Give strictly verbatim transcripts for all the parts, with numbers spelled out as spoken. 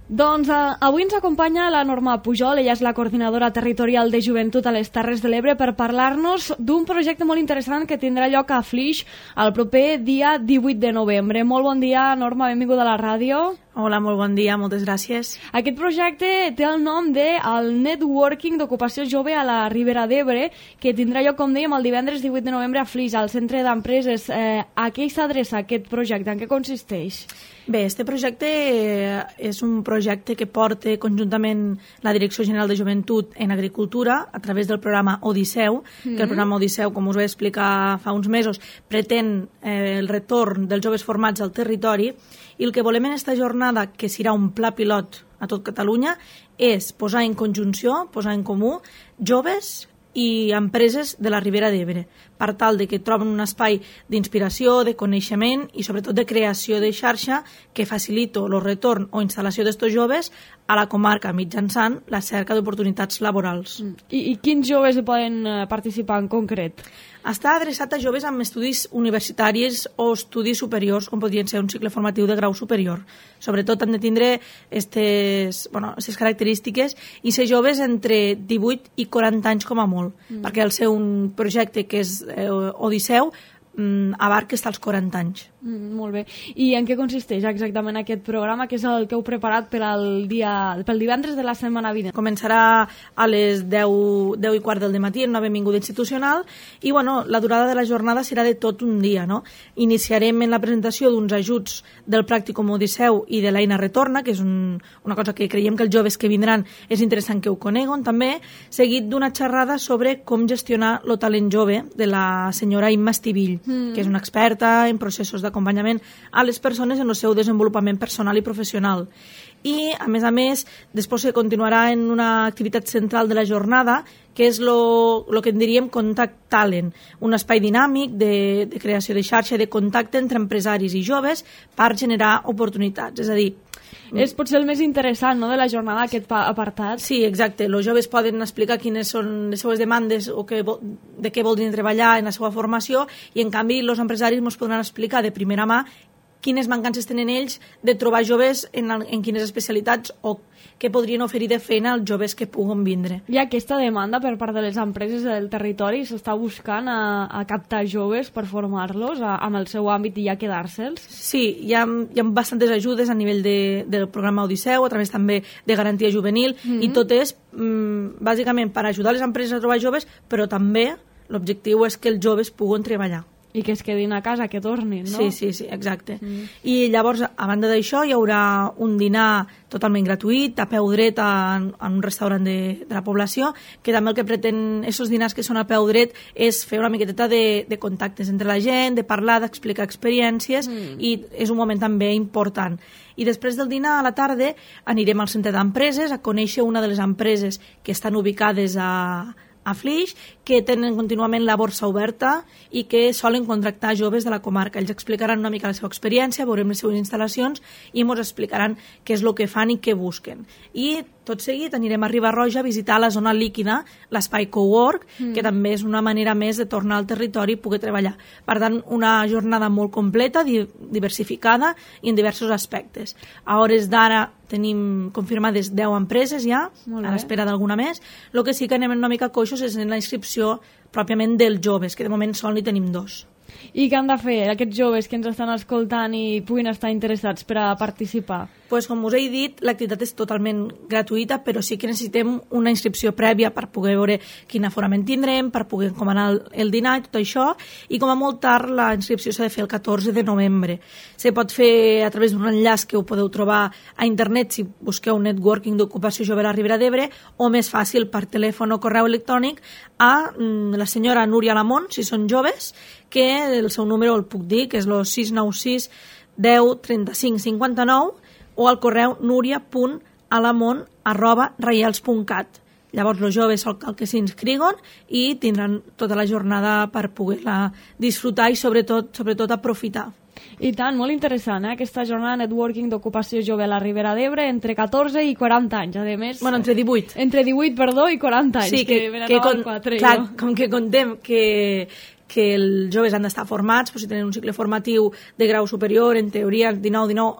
Doncs eh, avui ens acompanya la Norma Pujol, ella és la coordinadora territorial de joventut a les Terres de l'Ebre, per parlar-nos d'un projecte molt interessant que tindrà lloc a Flix el proper dia divuit de novembre. Molt bon dia, Norma, benvinguda a la ràdio. Hola, molt bon dia, moltes gràcies. Aquest projecte té el nom de el Networking d'Ocupació Jove a la Ribera d'Ebre, que tindrà lloc, com dèiem, el divendres divuit de novembre a Flix, al Centre d'Empreses. Eh, a què s'adreça aquest projecte? En què consisteix? Bé, este projecte és un projecte que porta conjuntament la Direcció General de Joventut en Agricultura a través del programa Odisseu, mm-hmm. que el programa Odisseu, com us vaig explicar fa uns mesos, pretén eh, el retorn dels joves formats al territori, i el que volem en aquesta jornada, que serà un pla pilot a tot Catalunya, és posar en conjunció, posar en comú joves i empreses de la Ribera d'Ebre, per tal de que troben un espai d'inspiració, de coneixement i sobretot de creació de xarxa que faciliti el retorn o instal·lació d'estos joves a la comarca mitjançant la cerca d'oportunitats laborals. I, I quins joves hi poden participar en concret? Està adreçat a joves amb estudis universitaris o estudis superiors, com podrien ser un cicle formatiu de grau superior. Sobretot han de tindre aquestes bueno, característiques i ser joves entre divuit i quaranta anys com a molt, mm. perquè al ser un projecte que és eh, Odisseu, abarca fins als quaranta anys. Mm, molt bé. I en què consisteix exactament aquest programa, que és el que heu preparat per al dia, pel divendres de la setmana vinent? Començarà a les deu, deu i quart del matí en una benvinguda institucional i bueno, la durada de la jornada serà de tot un dia. No? Iniciarem en la presentació d'uns ajuts del Pràcticum Odisseu i de l'Eina Retorna, que és un, una cosa que creiem que els joves que vindran és interessant que ho coneguin també, seguit d'una xerrada sobre com gestionar el talent jove de la senyora Imma Estivill, Mm. que és una experta en processos d'acompanyament a les persones en el seu desenvolupament personal i professional. I, a més a més, després se continuarà en una activitat central de la jornada, que és el que en diríem Contact Talent, un espai dinàmic de, de creació de xarxa i de contacte entre empresaris i joves per generar oportunitats. És a dir, és potser el més interessant, no?, de la jornada, aquest apartat. Sí, exacte. Els joves poden explicar quines són les seves demandes o que, de què voldrien treballar en la seva formació i, en canvi, els empresaris ens podran explicar de primera mà quines mancances tenen ells de trobar joves en, en quines especialitats o què podrien oferir de feina als joves que puguen vindre. Hi ha aquesta demanda per part de les empreses del territori? S'està buscant a, a captar joves per formar-los amb el seu àmbit i ja quedar-se'ls? Sí, hi ha, hi ha bastantes ajudes a nivell de, del programa Odisseu, a través també de garantia juvenil, mm-hmm. i tot és mm, bàsicament per ajudar les empreses a trobar joves, però també l'objectiu és que els joves puguen treballar. I que es quedin a casa, que tornin, no? Sí, sí, sí, exacte. Mm. I llavors, a banda d'això, hi haurà un dinar totalment gratuït, a peu dret, en, en un restaurant de, de la població, que també el que pretén, aquests dinars que són a peu dret, és fer una miqueteta de, de contactes entre la gent, de parlar, d'explicar experiències, mm. i és un moment també important. I després del dinar, a la tarda, anirem al centre d'empreses a conèixer una de les empreses que estan ubicades a... a Flix, que tenen contínuament la borsa oberta i que solen contractar joves de la comarca. Ells explicaran una mica la seva experiència, veurem les seves instal·lacions i ens explicaran què és el que fan i què busquen. I tot seguit anirem a Riba-roja a visitar la zona líquida, l'espai Cowork, mm. que també és una manera més de tornar al territori i poder treballar. Per tant, una jornada molt completa, diversificada i en diversos aspectes. A hores d'ara tenim confirmades deu empreses ja, a l'espera d'alguna més. El que sí que anem una mica coixos és en la inscripció pròpiament dels joves, que de moment sol n'hi tenim dos. I què han de fer aquests joves que ens estan escoltant i puguin estar interessats per a participar? Pues, com us he dit, l'activitat és totalment gratuïta, però sí que necessitem una inscripció prèvia per poder veure quin aforament tindrem, per poder encomanar el, el dinar i tot això, i com a molt tard la inscripció s'ha de fer el catorze de novembre. Se pot fer a través d'un enllaç que ho podeu trobar a internet si busqueu Networking d'Ocupació Jove a la Ribera d'Ebre, o més fàcil per telèfon o correu electrònic a mm, la senyora Núria Lamont, si són joves, que el seu número el puc dir, que és el sis nou sis deu trenta-cinc cinquanta-nou, o al correu nuria punt alamont arroba reials punt cat. Llavors els joves són el que s'inscriguen i tindran tota la jornada per poder-la disfrutar i sobretot, sobretot aprofitar. I tant, molt interessant, eh? Aquesta jornada Networking d'Ocupació Jove a la Ribera d'Ebre entre catorze i quaranta anys, a més... Bueno, entre divuit. Entre divuit, perdó, i quaranta anys, sí, que, que, que con, quatre, clar, jo. Com que contem que, que els joves han d'estar formats, però si tenen un cicle formatiu de grau superior, en teoria, dinou, dinou,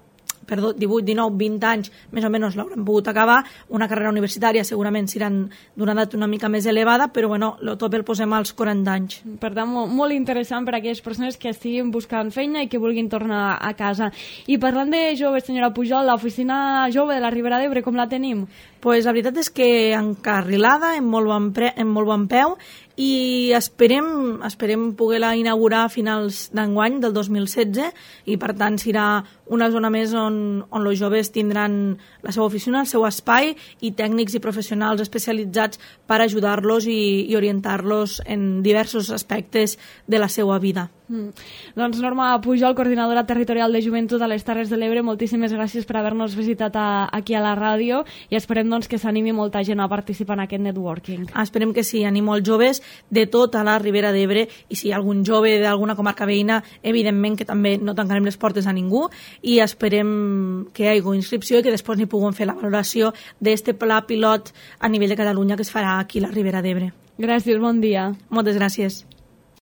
perdó, divuit, dinou, vint anys, més o menys l'hauran pogut acabar. Una carrera universitària segurament seran d'una edat una mica més elevada, però bueno, el top el posem als quaranta anys. Per tant, molt, molt interessant per a aquelles persones que estiguin buscant feina i que vulguin tornar a casa. I parlant de joves, senyora Pujol, l'oficina jove de la Ribera d'Ebre, com la tenim? Pues la veritat és que encarrilada, en molt bon, pre, en molt bon peu, i esperem, esperem poder-la inaugurar a finals d'enguany del dos mil setze, i per tant serà una zona més on, on els joves tindran la seva oficina, el seu espai, i tècnics i professionals especialitzats per ajudar-los i, i orientar-los en diversos aspectes de la seva vida. Mm. Doncs Norma Pujol, coordinadora territorial de Joventut a les Terres de l'Ebre, moltíssimes gràcies per haver-nos visitat a, aquí a la ràdio, i esperem doncs, que s'animi molta gent a participar en aquest networking. Ah, esperem que sí, anim molts joves de tota la Ribera d'Ebre, i si hi ha algun jove d'alguna comarca veïna, evidentment que també no tancarem les portes a ningú, i esperem que hi hagi inscripció i que després n'hi puguem fer la valoració d'este pla pilot a nivell de Catalunya que es farà aquí a la Ribera d'Ebre. Gràcies, bon dia. Moltes gràcies.